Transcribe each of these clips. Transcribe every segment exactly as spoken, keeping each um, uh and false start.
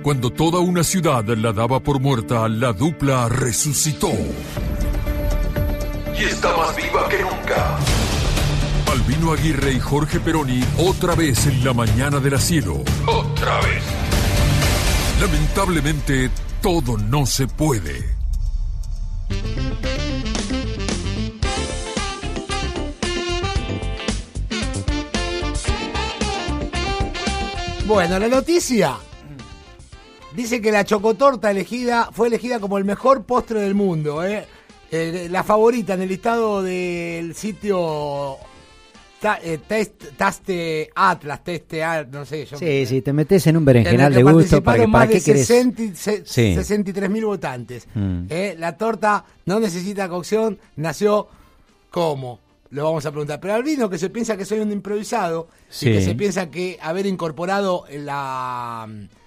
Cuando toda una ciudad la daba por muerta, la dupla resucitó. Y está más viva que nunca. Albino Aguirre y Jorge Peroni, otra vez en la mañana de la Cielo. Otra vez. Lamentablemente, todo no se puede. Bueno, la noticia dice que la chocotorta elegida fue elegida como el mejor postre del mundo, ¿eh? Eh, la favorita en el listado del sitio ta, eh, test, Taste Atlas, Teste Atlas, no sé. Yo sí, me, sí, te metes en un berenjenal de gusto. ¿Para, que, para qué querés? sesenta y tres mil votantes. Mm. Eh, la torta no necesita cocción, nació como... Lo vamos a preguntar. Pero Albino, que se piensa que soy un improvisado, sí. Y que se piensa que haber incorporado la,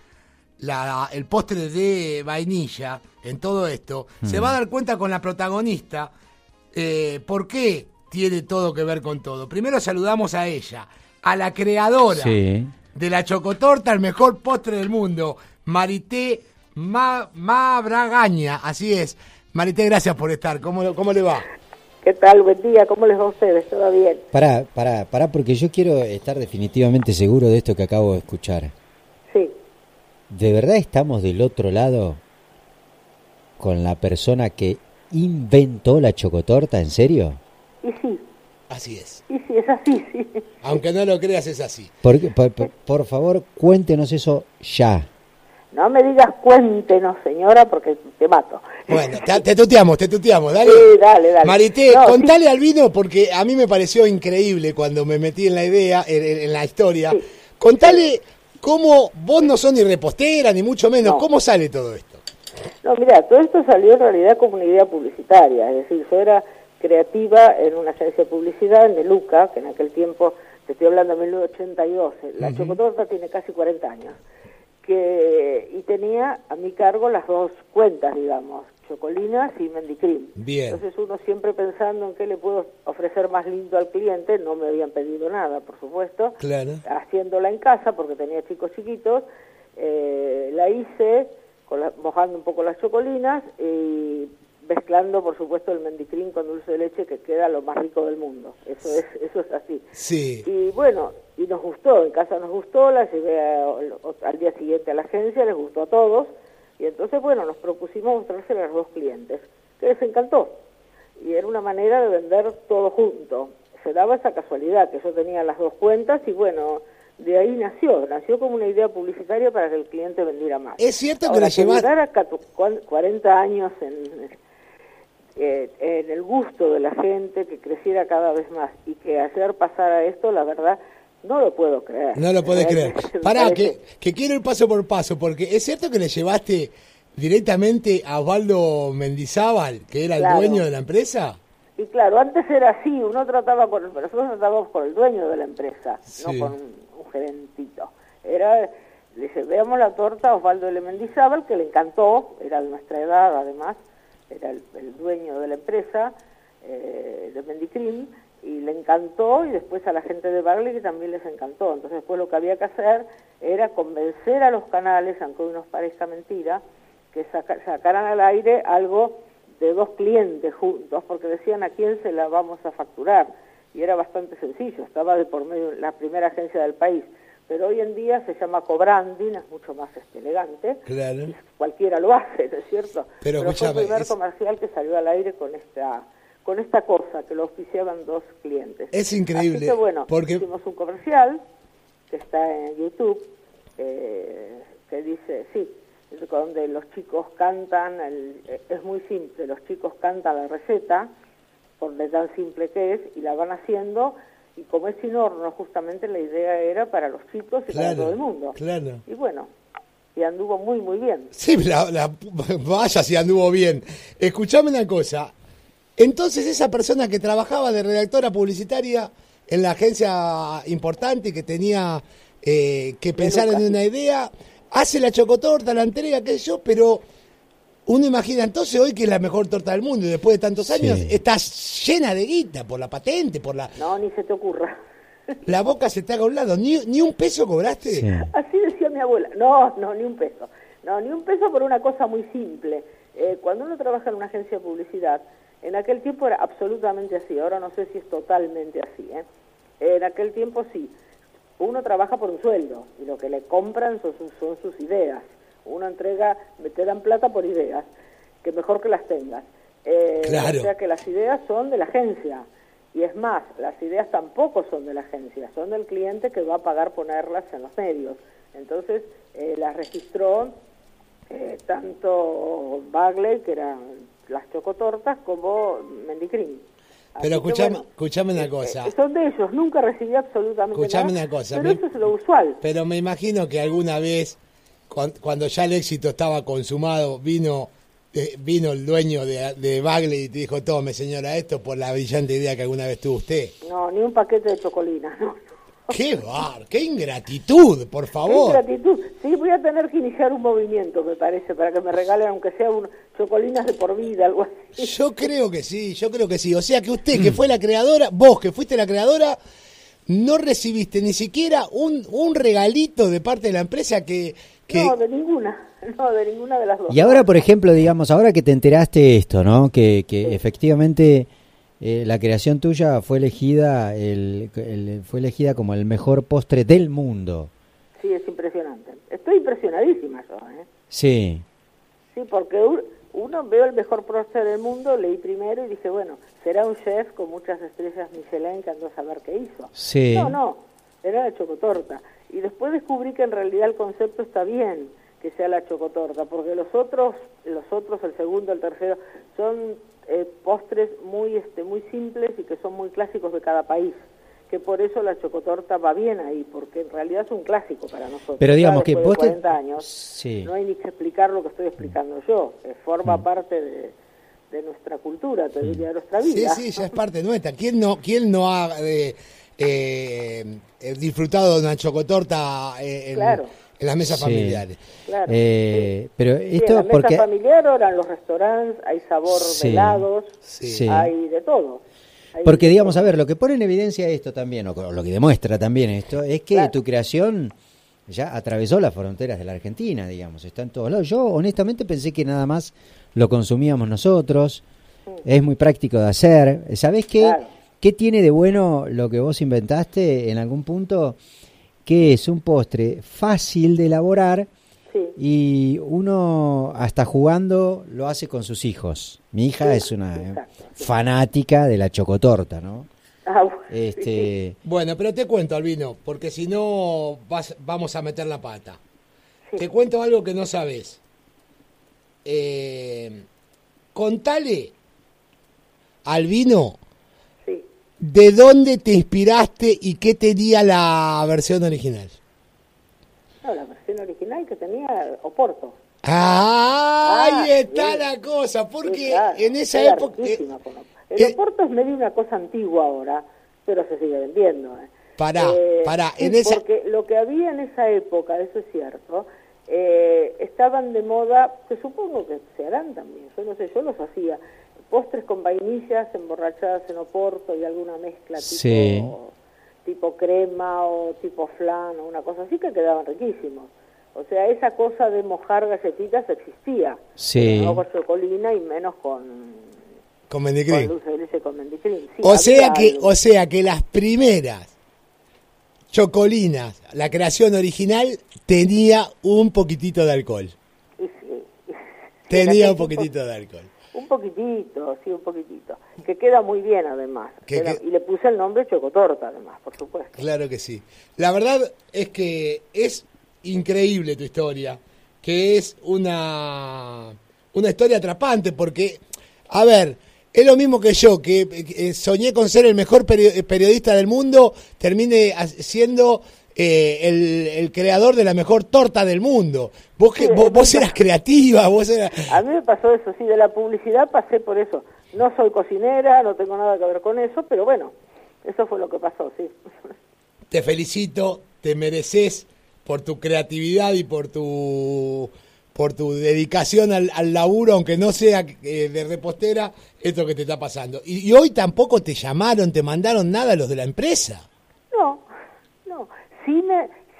la el postre de vainilla en todo esto, mm. se va a dar cuenta con la protagonista eh, por qué tiene todo que ver con todo. Primero saludamos a ella, a la creadora sí. de la chocotorta, el mejor postre del mundo, Marité Ma, Mabragaña. Así es. Marité, gracias por estar. ¿Cómo, cómo le va? ¿Qué tal? Buen día, ¿cómo les va a ustedes? ¿Todo bien? Pará, pará, pará, porque yo quiero estar definitivamente seguro de esto que acabo de escuchar. Sí. ¿De verdad estamos del otro lado con la persona que inventó la chocotorta? ¿En serio? Y sí. Así es. Y sí, es así, sí. Aunque no lo creas, es así. Por, por, por, por favor, cuéntenos eso ya. No me digas cuéntenos, señora, porque te mato. Bueno, te, te tuteamos, te tuteamos, dale. Sí, dale, dale. Marité, no, contale sí. al vino, porque a mí me pareció increíble cuando me metí en la idea, en, en la historia. Sí. Contale sí. cómo vos no sos ni repostera, ni mucho menos, no. ¿Cómo sale todo esto? No, mira, todo esto salió en realidad como una idea publicitaria, es decir, yo era creativa en una agencia de publicidad en Meluca, que en aquel tiempo, te estoy hablando de mil novecientos ochenta y dos, la uh-huh. chocotorta tiene casi cuarenta años. Que, y tenía a mi cargo las dos cuentas, digamos, Chocolinas y Mendicrim. Bien. Entonces uno siempre pensando en qué le puedo ofrecer más lindo al cliente, no me habían pedido nada, por supuesto, claro. Haciéndola en casa, porque tenía chicos chiquitos, eh, la hice con la, mojando un poco las chocolinas y mezclando, por supuesto, el Mendicrim con dulce de leche, que queda lo más rico del mundo. Eso es eso es así. Sí. Y bueno, y nos gustó, en casa nos gustó, la llevé a, al día siguiente a la agencia, les gustó a todos, y entonces, bueno, nos propusimos mostrársela a los dos clientes, que les encantó. Y era una manera de vender todo junto. Se daba esa casualidad, que yo tenía las dos cuentas, y bueno, de ahí nació, nació como una idea publicitaria para que el cliente vendiera más. Es cierto Ahora, que la llevaste... a cuarenta años en... Eh, en el gusto de la gente, que creciera cada vez más y que hacer pasar a esto, la verdad, no lo puedo creer. No lo podés creer. Pará, que, que quiero ir paso por paso, porque es cierto que le llevaste directamente a Osvaldo Mendizábal, que era claro. el dueño de la empresa. Y claro, antes era así, uno trataba con, nosotros tratábamos con el dueño de la empresa, sí. no con un, un gerentito. Era, le dije, veamos la torta a Osvaldo L. Mendizábal, que le encantó, era de nuestra edad además, era el, el dueño de la empresa, eh, de Mendicrim, y le encantó, y después a la gente de Barley que también les encantó. Entonces después lo que había que hacer era convencer a los canales, aunque hoy nos parezca mentira, que saca, sacaran al aire algo de dos clientes juntos, porque decían a quién se la vamos a facturar, y era bastante sencillo, estaba de por medio la primera agencia del país. Pero hoy en día se llama co-branding, es mucho más este, elegante, claro. y cualquiera lo hace, ¿no es cierto? Pero, Pero fue el primer es... comercial que salió al aire con esta con esta cosa, que lo auspiciaban dos clientes. Es increíble. Así que bueno, porque... hicimos un comercial, que está en YouTube, eh, que dice, sí, donde los chicos cantan, el, es muy simple, los chicos cantan la receta, por de tan simple que es, y la van haciendo... Y como es sin horno, justamente la idea era para los chicos y claro, para todo el mundo. Claro. Y bueno, y anduvo muy, muy bien. Sí, la, la, vaya si anduvo bien. Escuchame una cosa. Entonces esa persona que trabajaba de redactora publicitaria en la agencia importante, que tenía eh, que pensar en una idea, hace la chocotorta, la entrega, qué sé yo, pero... Uno imagina entonces hoy que es la mejor torta del mundo y después de tantos años sí. estás llena de guita por la patente, por la... No, ni se te ocurra. La boca se te haga a un lado. ¿Ni, ni un peso cobraste? Sí. Así decía mi abuela. No, no, ni un peso. No, ni un peso por una cosa muy simple. Eh, cuando uno trabaja en una agencia de publicidad, en aquel tiempo era absolutamente así, ahora no sé si es totalmente así, ¿eh? En aquel tiempo sí, uno trabaja por un sueldo y lo que le compran son sus, son sus ideas. Uno entrega, te dan plata por ideas, que mejor que las tengas. Eh, claro. O sea que las ideas son de la agencia. Y es más, las ideas tampoco son de la agencia, son del cliente que va a pagar ponerlas en los medios. Entonces, eh, las registró eh, tanto Bagley, que eran las chocotortas, como Mendicrim. Pero escuchame, bueno, escuchame una eh, cosa. Eh, son de ellos, nunca recibí absolutamente escuchame nada. Una cosa. Pero me, eso es lo usual. Pero me imagino que alguna vez, cuando, cuando ya el éxito estaba consumado, vino... vino el dueño de, de Bagley y te dijo, tome señora, esto por la brillante idea que alguna vez tuvo usted. No, ni un paquete de chocolina, no. ¡Qué bar! ¡Qué ingratitud, por favor! ¡Qué ingratitud! Sí, voy a tener que iniciar un movimiento, me parece, para que me regalen, aunque sea un, chocolinas de por vida, algo así. Yo creo que sí, yo creo que sí. O sea que usted, que fue la creadora, vos que fuiste la creadora, no recibiste ni siquiera un, un regalito de parte de la empresa que... que... No, de ninguna. No, de ninguna de las dos. Y ahora, por ejemplo, digamos, ahora que te enteraste esto, ¿no? Que, que sí. efectivamente eh, la creación tuya fue elegida el, el, fue elegida como el mejor postre del mundo. Sí, es impresionante. Estoy impresionadísima yo, ¿eh? Sí. Sí, porque uno veo el mejor postre del mundo, leí primero y dije, bueno, será un chef con muchas estrellas Michelin que andó a saber qué hizo. Sí. No, no, era la chocotorta. Y después descubrí que en realidad el concepto está bien, que sea la chocotorta, porque los otros, los otros, el segundo, el tercero, son eh, postres muy, este, muy simples y que son muy clásicos de cada país, que por eso la chocotorta va bien ahí, porque en realidad es un clásico para nosotros. Pero digamos que vos de cuarenta te... años, sí. no hay ni que explicar lo que estoy explicando yo, eh, forma mm. parte de, de nuestra cultura, te diría, de nuestra vida. Sí, sí, ya es parte nuestra. ¿Quién no, quién no ha eh, eh, disfrutado de una chocotorta eh, en, claro. en las mesas sí. familiares? Claro, eh, sí. Pero sí, esto en la mesa porque... familiar ahora en los restaurantes hay sabor sí. de helados, sí. hay de todo. Hay porque de digamos, todo. a ver, lo que pone en evidencia esto también, o lo que demuestra también esto, es que claro. tu creación ya atravesó las fronteras de la Argentina, digamos, está en todos lados. Yo honestamente pensé que nada más lo consumíamos nosotros, sí. es muy práctico de hacer. ¿Sabés qué? Claro. ¿Qué tiene de bueno lo que vos inventaste en algún punto? Que es un postre fácil de elaborar sí. y uno hasta jugando lo hace con sus hijos. Mi hija sí, es una exacto, sí. fanática de la chocotorta, ¿no? Ah, bueno, este... sí. Bueno, pero te cuento, Albino, porque si no vas, vamos a meter la pata. Sí. Te cuento algo que no sabes. Eh, contale, Albino, ¿de dónde te inspiraste y qué tenía la versión original? No, la versión original que tenía Oporto. Ah, ah ahí está sí. la cosa, porque sí, claro. en esa Era época... Eh, el eh, Oporto es medio una cosa antigua ahora, pero se sigue vendiendo. Eh. Pará, eh, pará. Sí, en esa... porque lo que había en esa época, eso es cierto, eh, estaban de moda, que supongo que se harán también, yo no sé, yo los hacía, postres con vainillas emborrachadas en Oporto y alguna mezcla tipo, sí. tipo crema o tipo flan o una cosa así que quedaban riquísimos. O sea, esa cosa de mojar galletitas existía. Sí. No con chocolina y menos con... Con Mendicrim. Con dulce de leche con Mendicrim. Sí, o, sea que, algo. o sea que las primeras chocolinas, la creación original, tenía un poquitito de alcohol. Y sí. Tenía un poquitito de alcohol. Un poquitito, sí, un poquitito. Que queda muy bien, además. Que, Queda, que... Y le puse el nombre Chocotorta, además, por supuesto. Claro que sí. La verdad es que es increíble tu historia, que es una, una historia atrapante, porque, a ver, es lo mismo que yo, que, que soñé con ser el mejor periodista del mundo, termine siendo... Eh, el, el creador de la mejor torta del mundo. Vos, que, sí, vos, vos eras creativa, vos eras... A mí me pasó eso, sí, de la publicidad pasé por eso. No soy cocinera, no tengo nada que ver con eso, pero bueno, eso fue lo que pasó, sí. Te felicito, te mereces por tu creatividad y por tu por tu dedicación al, al laburo, aunque no sea eh, de repostera, esto que te está pasando. Y, y hoy tampoco te llamaron, te mandaron nada los de la empresa. No, no. Sí me,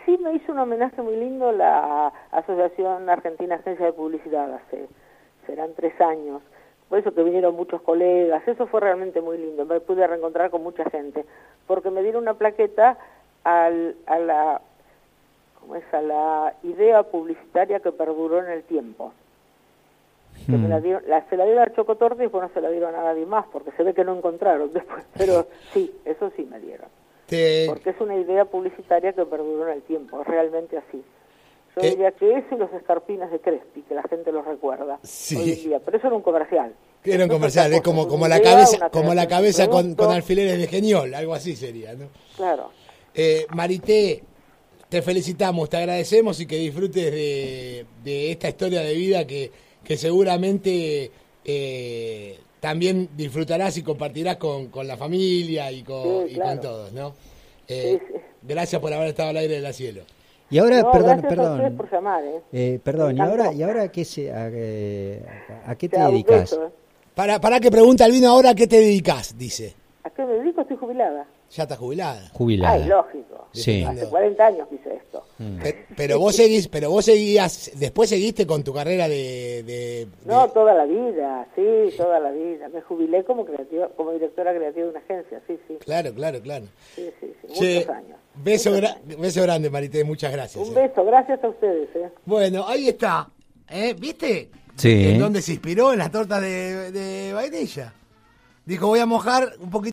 Sí, me hizo un homenaje muy lindo la Asociación Argentina Agencia de Publicidad, hace, serán tres años. Por eso que vinieron muchos colegas, eso fue realmente muy lindo. Me pude reencontrar con mucha gente, porque me dieron una plaqueta al, a la, ¿cómo es? A la idea publicitaria que perduró en el tiempo. Que me la dieron, la, se la dieron a Chocotorte y después no se la dieron a nadie más, porque se ve que no encontraron después. Pero sí, eso sí me dieron. Te... Porque es una idea publicitaria que perduró en el tiempo, es realmente así. Yo ¿Qué? diría que eso y los escarpines de Crespi, que la gente los recuerda sí. hoy en día. Pero eso era un comercial. Era un comercial, es como, como la cabeza, como la cabeza con, con alfileres de Geniol, algo así sería, ¿no? Claro. Eh, Marité, te felicitamos, te agradecemos y que disfrutes de, de esta historia de vida que, que seguramente eh, también disfrutarás y compartirás con, con la familia y con, sí, y claro. con todos, ¿no? Eh, sí, sí. Gracias por haber estado al aire de la cielo. Y ahora, no, perdón, gracias perdón. A por llamar, ¿eh? Eh, perdón, y ahora, y ahora qué se, a, a qué te dedicas? Beso, ¿eh? Para, para que pregunta Albino ahora a qué te dedicas, dice. ¿A qué me dedico? Estoy jubilada. Ya estás jubilada. Jubilada. Ay, lógico. Sí. Hace cuarenta años que hice esto. Mm. Pero, pero vos seguís, pero vos seguías, después seguiste con tu carrera de, de, de... No, toda la vida, sí, toda la vida. Me jubilé como creativa, como directora creativa de una agencia, sí, sí. Claro, claro, claro. Sí, sí, sí. Che, muchos años. Beso, muchos gra años. beso grande, Marité, muchas gracias. Un eh. beso, gracias a ustedes, eh. Bueno, ahí está, ¿eh? ¿Viste? Sí. ¿En dónde se inspiró? En las tortas de, de vainilla. Dijo, voy a mojar un poquito.